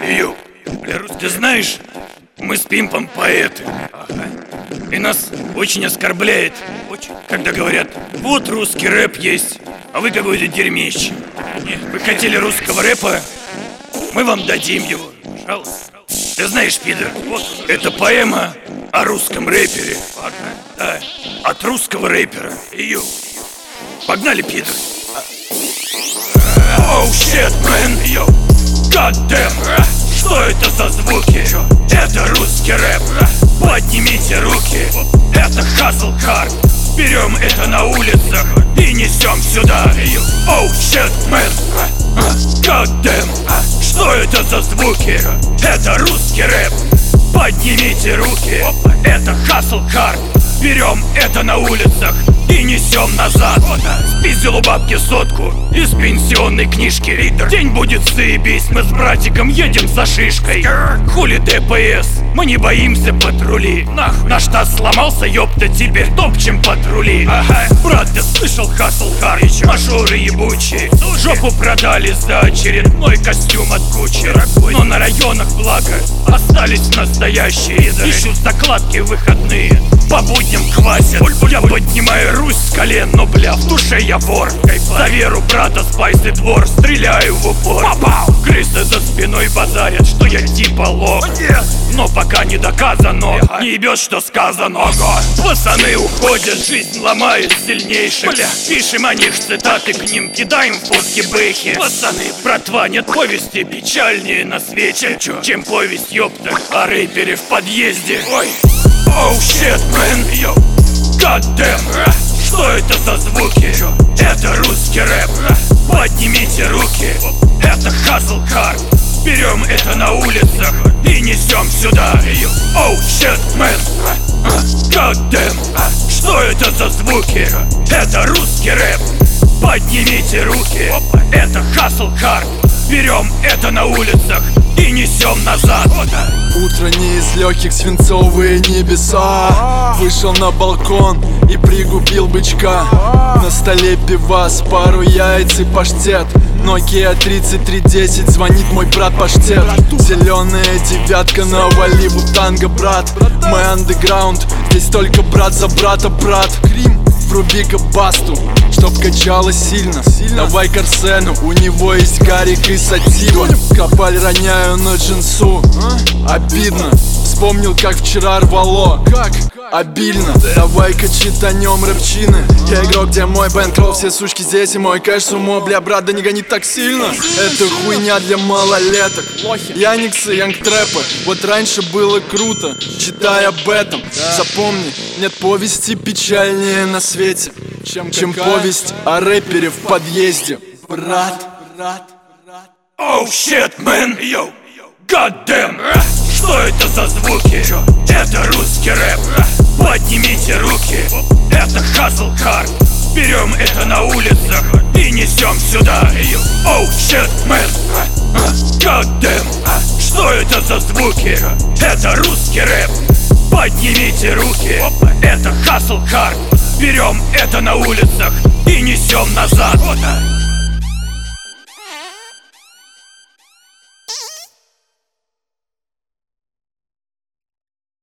Йоу, бля, ты знаешь, мы с Пимпом поэты. И нас очень оскорбляет, когда говорят: вот русский рэп есть, а вы какое-то дерьмище. Вы хотели русского рэпа? Мы вам дадим его, пожалуйста. Ты знаешь, пидор, вот это поэма о русском рэпере. Да, от русского рэпера. Йоу. Погнали, пидор. Оу, щит, мэн, йоу. God damn. Что это за звуки? Это русский рэп. Поднимите руки. Это hustle hard. Берем это на улицах и несем сюда. Оу, щит, мэн. God damn. Что это за звуки? Это русский рэп. Поднимите руки. Это hustle hard. Берем это на улицах и несем назад. Спиздил у бабки сотку из пенсионной книжки. День будет заебись, мы с братиком едем за шишкой. Хули ДПС, мы не боимся патрули. Наш таз сломался, ёпта, теперь топчем патрули. Брат, ты слышал хасл Харич? Мажоры ебучие жопу продали за очередной костюм от Гуччи. Но на районах, благо, остались настоящие. Ищут закладки выходные, по будням квасят. Я поднимаю Русь с колен, но бля, в душе я вор. За веру брата Спайс и двор стреляю в упор. Крысы за спиной базарят, что я типа лох. Но пока не доказано, не ебет, что сказано. Пацаны уходят, жизнь ломает сильнейших. Пишем о них цитаты, к ним кидаем фотки бэхи. Пацаны, братва, нет повести печальнее на свете, чем повесть, ёпта, о рэпере в подъезде. Оу, щит, мэн, йоу. God damn. Что это за звуки? Это русский рэп. Поднимите руки. Это hustle hard. Берем это на улицах и несем сюда. Оу, щит, мэн. God damn. Что это за звуки? Это русский рэп. Поднимите руки. Это hustle hard. Берем это на улицах и несем назад. Утро не из легких, свинцовые небеса. Вышел на балкон и пригубил бычка. На столе пивас, пару яиц и паштет. Nokia 3310, звонит мой брат Паштет. Зеленая девятка на Валибу танго, брат. Мы андеграунд, здесь только брат за брата, брат. Вруби-ка басту, чтоб качало сильно. Давай Карсену, у него есть Гарик и Сатива. Кабаль роняю на джинсу, обидно. Вспомнил, как вчера рвало, как обильно. Давай-ка читанем рэпчины. Я игрок, где мой бэнкролл, все сучки здесь и мой кэш сумо. Бля, брат, да не гони так сильно. Это хуйня для малолеток. Яниксы, янгтрэпы. Вот раньше было круто, читай об этом. Запомни, нет повести печальнее на свете, чем повесть о рэпере в подъезде. Брат. Оу, щит, мэн, йоу. God damn. Что это за звуки? Это русский рэп. Поднимите руки. Это hustle hard. Берем это на улицах и несем сюда. Оу, щит, мэн. God damn. Что это за звуки? Это русский рэп. Поднимите руки. Это hustle hard. Берем это на улицах и несем назад.